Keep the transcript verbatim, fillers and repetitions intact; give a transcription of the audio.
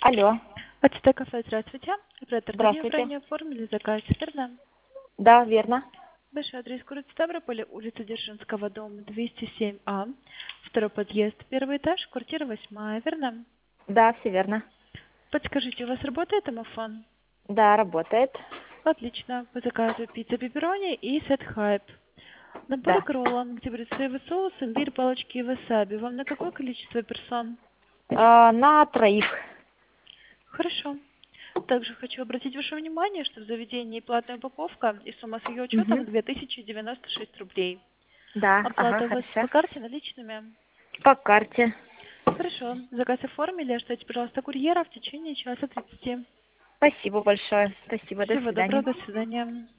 Алло. АТТ кафе, здравствуйте. Оператор Данил, Здравствуйте. ранее оформили заказ, верно? Да, верно. Большой адрес город Ставрополь, улица Дзержинского, дом двести семь А, второй подъезд, первый этаж, квартира восьмая, верно? Да, все верно. Подскажите, у вас работает домофон? Да, работает. Отлично. По заказу пицца пепперони и сет хайп. Набор Да. к роллам, где брюссовый соус, имбирь, палочки и васаби. Вам на какое количество персон? А, на троих. Хорошо. Также хочу обратить ваше внимание, что в заведении платная упаковка и сумма с ее учетом Угу. две тысячи девяносто шесть рублей. Да, ага, Оплата у вас хорошо. по карте наличными? По карте. Хорошо. Заказ оформили. Ждите, пожалуйста, курьера в течение часа тридцати. Спасибо большое. Спасибо, до Всего свидания. доброго. До свидания.